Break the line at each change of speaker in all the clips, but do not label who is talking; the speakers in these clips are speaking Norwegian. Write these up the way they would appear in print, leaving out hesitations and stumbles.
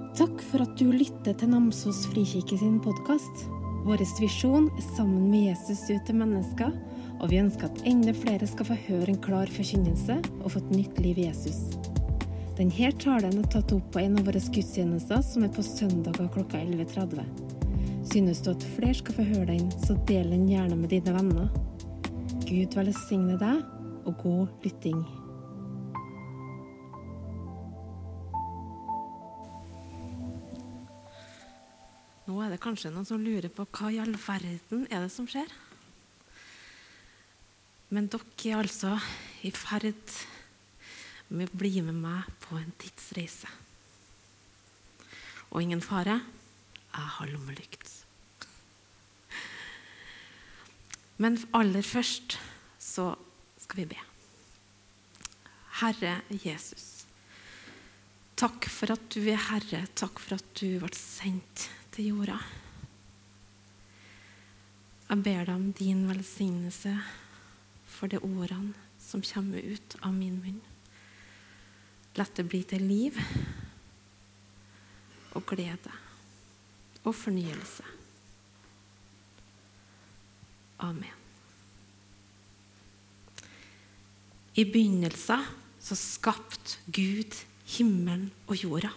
Takk for at du lytter til Namsos Frikirke sin podcast. Vår visjon sammen med Jesus ut til mennesker, og vi ønsker at enda flere skal få høre en klar forkynnelse og få et nytt liv i Jesus. Denne talen tatt opp på en av våre gudstjenester som på søndager klokka 11:30. Synes du at flere skal få høre den, så del den gjerne med dine venner. Gud velsigne deg, og god lytting. Nå det kanskje noen som lurer på hva i all verden det som skjer. Men dere altså i ferd med å bli med meg på en tidsreise. Og ingen fare, jeg har lommelykt. Men aller først så skal vi be. Herre Jesus, takk for at du Herre, takk for at du ble sendt til jorda. Jeg ber deg om din velsignelse for de ordene som kommer ut av min munn. La det bli til liv og glede og fornyelse. Amen. I begynnelsen så skapte Gud himmelen og jorda.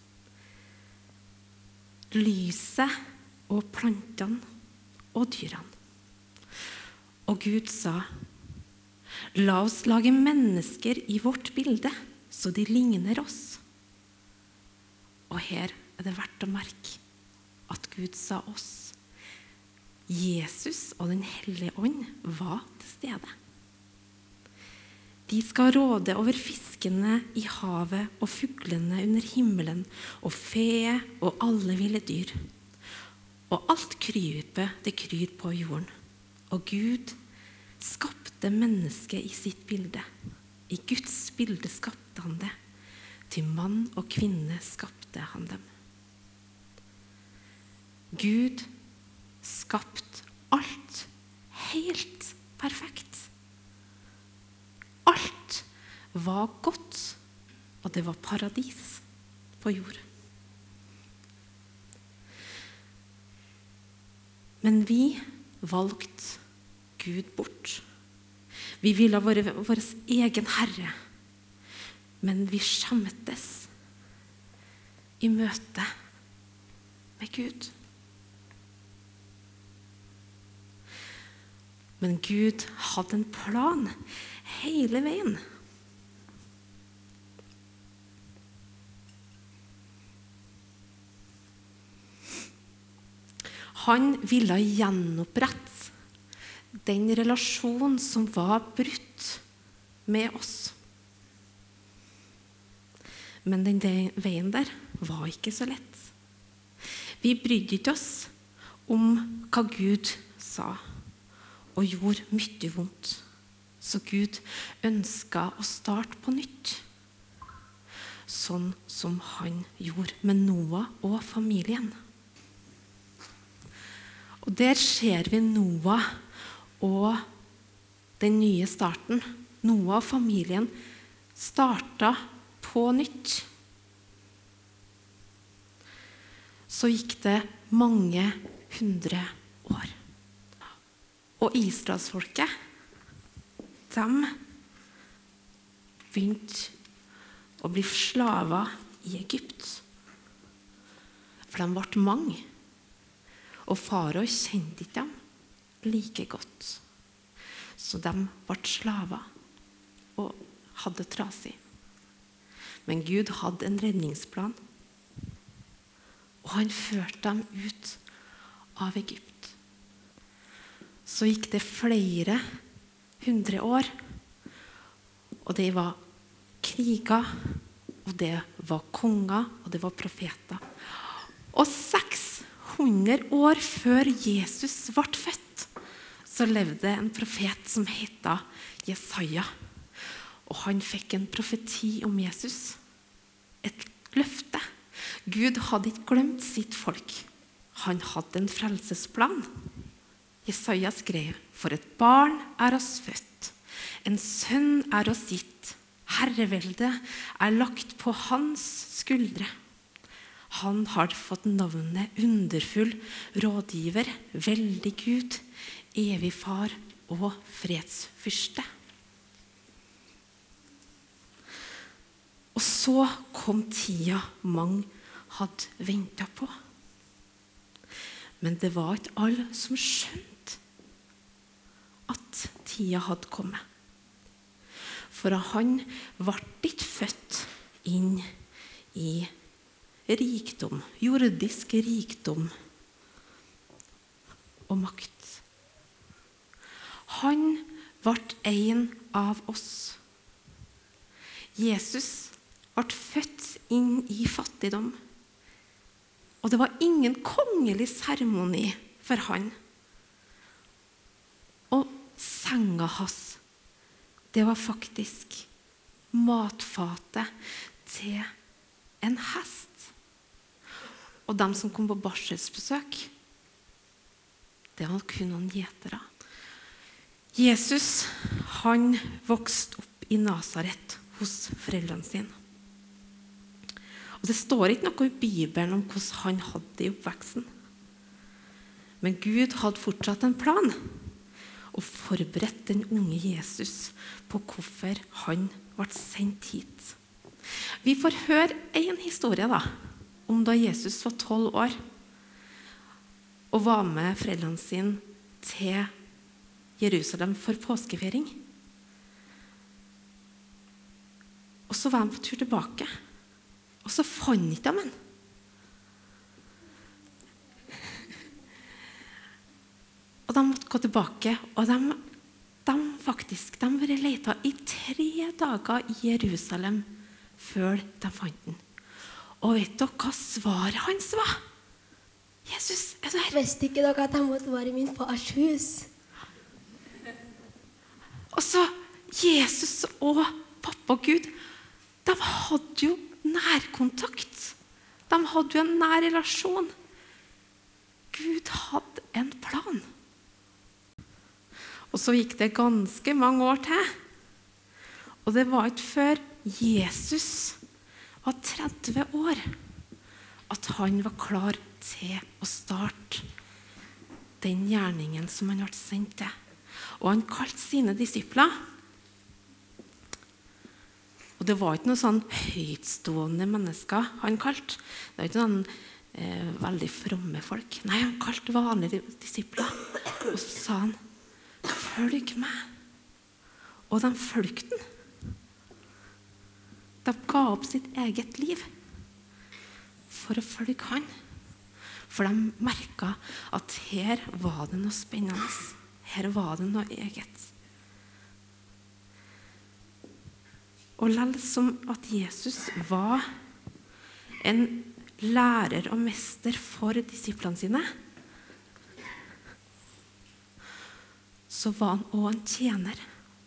Lyset og plantene og dyrene. Og Gud sa, la oss lage mennesker i vårt bilde, så de ligner oss. Og her det verdt å merke at Gud sa oss. Jesus og den hellige ånd var til stede. De skal råde over fiskene i havet og fuglene under himmelen og fe og alle ville dyr. Og alt krypet, det kryr på jorden. Og Gud skapte mennesket i sitt bilde. I Guds bilde skapte han det. Til mann og kvinne skapte han dem. Gud skapte alt helt perfekt. Alt var godt, og det var paradis på jord. Men vi valgte Gud bort. Vi ville være vår egen herre, men vi skjemtes i møte med Gud. Men Gud hadde en plan hele veien. Han ville gjenopprette den relasjonen som var brutt med oss. Men den veien der var ikke så lett. Vi brydde ikke oss om hva Gud sa, og gjorde mye vondt. Så Gud ønsket å starte på nytt, sånn som han gjorde med Noah og familien. Og der ser vi Noah og den nye starten. Noah og familien startet på nytt. Så gikk det mange 100 år. Og Israelsfolket, de begynte å bli slaver i Egypt. For de ble mange. Og farao kjente ikke dem like godt. Så de ble slaver og hadde trasig. Men Gud hadde en redningsplan. Og han førte dem ut av Egypt. Så gikk det flere 100 år, og det var kriger, og det var konger, og det var profeter. Og 600 år før Jesus ble født, så levde en profet som heter Jesaja. Og han fikk en profeti om Jesus, et løfte. Gud hadde ikke glemt sitt folk. Han hadde en frelsesplan. Jesaja skrev, for et barn oss født, en sønn oss gitt, herrevelde lagt på hans skuldre. Han har fått navnet underfull, rådgiver, veldig Gud, evig far og fredsfyrste. Og så kom tida mange hadde ventet på. Men det var ikke alle som skjønte at tida hadde kommet. For han ble ikke født inn i rikdom, jordisk rikdom og makt. Han ble en av oss. Jesus ble født inn i fattigdom. Og det var ingen kongelig seremoni for han. Og senga hans, det var faktisk matfatet til en hest. Og de som kom på barselsbesøk, det var kun noen gjetere. Jesus, han vokste opp i Nazaret hos foreldrene sine. Og det står ikke noe i Bibelen om hvordan han hadde det i oppveksten. Men Gud hadde fortsatt en plan og forberedt den unge Jesus på hvorfor han ble sendt hit. Vi får høre en historie om da Jesus var 12 år og var med foreldrene sine til Jerusalem for påskefeiring. Og så var han på tur tilbake. Og så fant ikke de han. Og de måtte gå tilbake, og de ville lete i 3 dager i Jerusalem før de fant den. Og vet dere hva svaret hans var? Jesus, er du her?
Visste ikke dere at jeg måtte være i min fars hus?
Og så Jesus og pappa og Gud, de hadde jo nærkontakt. De hadde jo en nær relasjon. Gud hadde en plan. Og så gikk det ganske mange år til. Og det var ikke før Jesus var 30 år at han var klar til å starte den gjerningen som han ble sendt til. Og han kalte sine disipler. Og det var ikke noen sånn høytstående mennesker han kalte. Det var ikke noen veldig fromme folk. Nei, han kalte vanlige disipler. Og så sa han, følg meg. Og de fulgte den. De ga opp sitt eget liv for å følge han. For de merket at her var det noe spennende. Her var det noe eget. Og lell som at Jesus var en lærer og mester for disiplene sine, så var han også en tjener.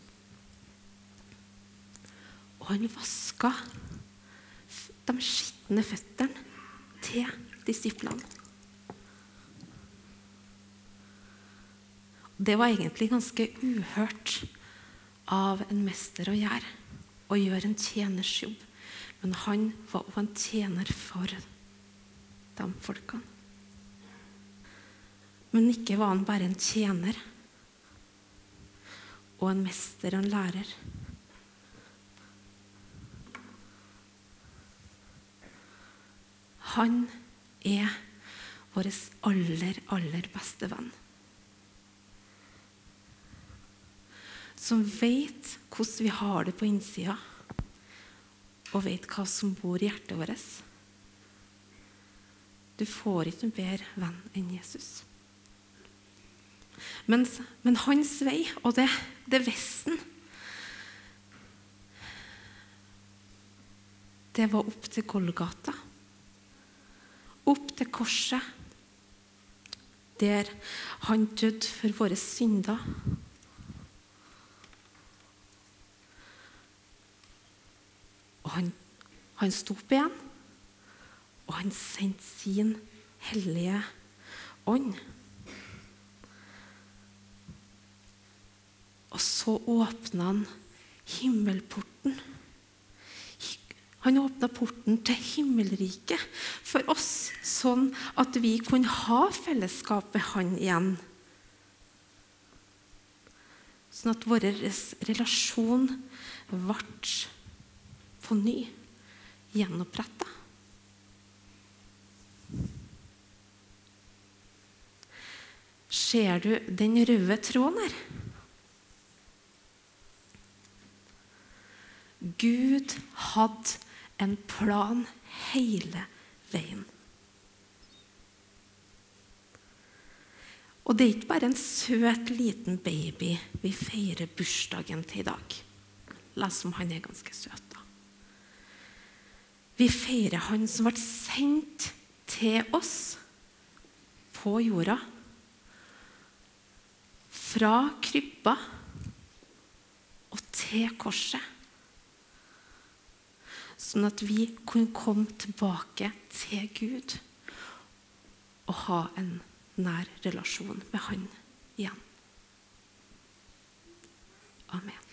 Og han vasket de skitne føttene til disiplene. Det var egentlig ganske uhørt av en mester å gjøre en tjeners jobb. Men han var også en tjener for de folkene. Men ikke var han bare en tjener og en mester og en lærer. Han er vår aller beste venn. Som vet hvordan vi har det på innsida, og vet hva som bor i hjertet vårt. Du får ikke en bedre venn enn Jesus. Men hans vei, og det vesten, det var opp til Golgata. Opp til korset, der han døde for våre synder. Og han sto opp igjen, og han sendte sin hellige ånd. Og så åpnet han himmelporten. Han åpnet porten til himmelriket for oss, sånn at vi kunne ha fellesskap med han igjen. Sånn at vår relasjon ble på ny gjenopprettet. Ser du den røde tråden her? Gud hadde en plan hele veien. Og det er ikke bare en søt liten baby vi feirer bursdagen til i dag. La oss som han er ganske søt da. Vi feirer han som ble sendt til oss på jorda, fra krybba og til korset, sånn at vi kunne komme tilbake til Gud og ha en nær relasjon med han igjen. Amen.